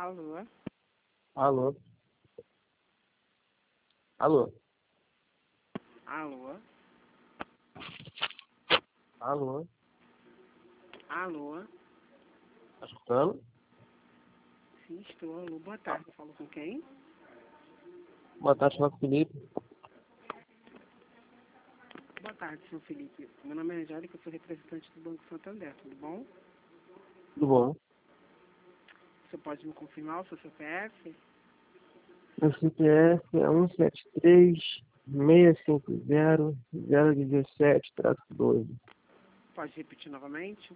Alô? Alô? Alô? Alô? Alô? Alô? Tá escutando? Sim, estou. Alô, boa tarde. Eu falo com quem? Boa tarde, fala com o Felipe. Boa tarde, senhor Felipe. Meu nome é Angélica, eu sou representante do Banco Santander, tudo bom? Tudo bom? Você pode me confirmar o seu CPF? Meu CPF é 173-650-017-12. Pode repetir novamente?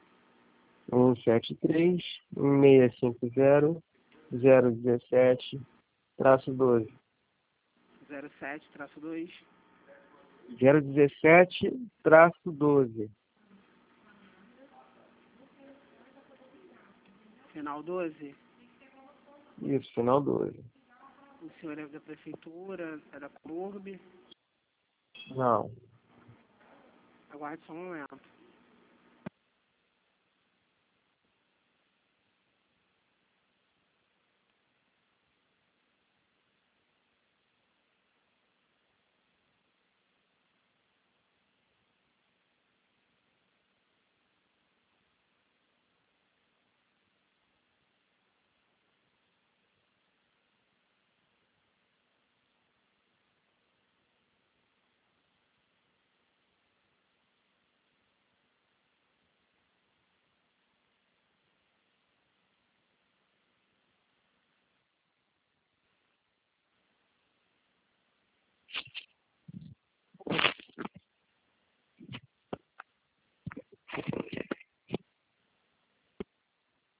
173-650-017-12. 07-2, 017-12. final 12. Isso, final 12. O senhor é da prefeitura, é da CORB? Não. Aguarde só um momento.